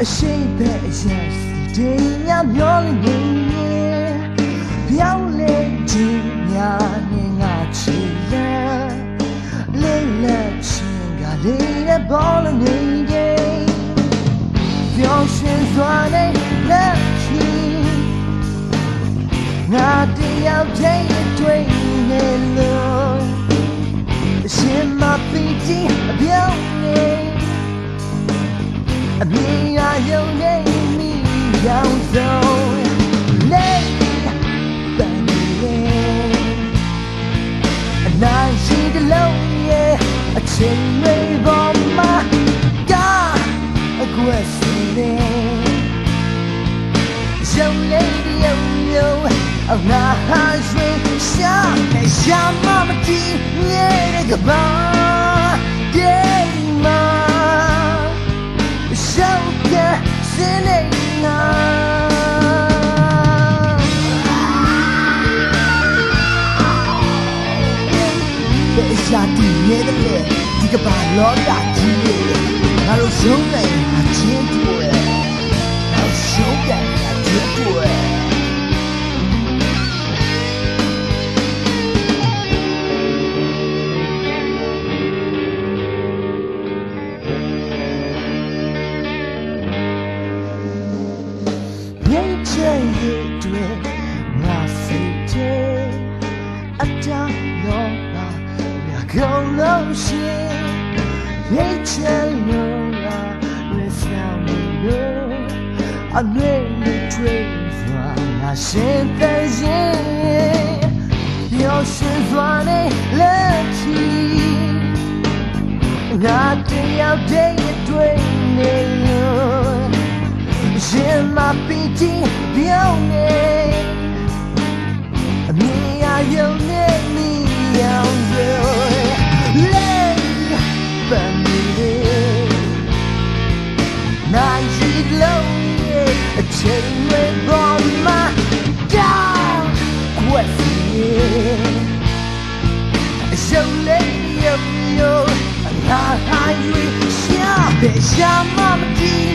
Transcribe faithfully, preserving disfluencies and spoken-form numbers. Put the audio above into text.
谁被现实这样မျောလနေပြောင်းလဲခြင်းများနဲ့ငါချစ်လက်လေးလက်ချင်းကလေးတဲ့ဘောလုံးနေပျော်ရွှင်စွာနဲ့လက်ချီငါတယောက်တည်းတွေ့နေလို့အရှင်မပီတီအပြောင်းနေအမြင်ရယုံနေမိရောက်ဆုံးလေးပန်းလေးအနာရှိတလုံးရဲ့အချိန်တွေပေါ်မှာကအကွက်စင်းနေရုံလေးရုံရုံအငါဟာရွှေရှာနဲ့ရှာမမတီးရဲ့ကဘာဒေးမာရှောက်ကစင်းနေနာဘယ်ရှာတီးရဲ့လေဒီကဘာလောတာကြီးရဲ့ငါတို့ရှုံးနေအချင်းတွေငါရှုံးတယ်အချင်းတွေငါစိတ်ထဲအတားရောပါငါကောင်းလို့ရှိရိတ်ချင်လို့လာရဆောင်လို့အမြဲတမ်းတွေ့စွာငါရှင်တဲ့ရင်ပြောရှင်စွာနဲ့လက်ချီငါတယောက်တည်းတွေ့နေလို့ရှင်မပီတီပြောင်းနေအမြင်ရယုံနေမိရောက်လို့လေးပန်းလေးနိုင်ရှိလုံးရဲ့အချိန်တွေပေါ်မှာတောင်းကွက်စီအရှုံးလေးရုံရုံငါဟာရွေးရှာပဲရှာမမတီး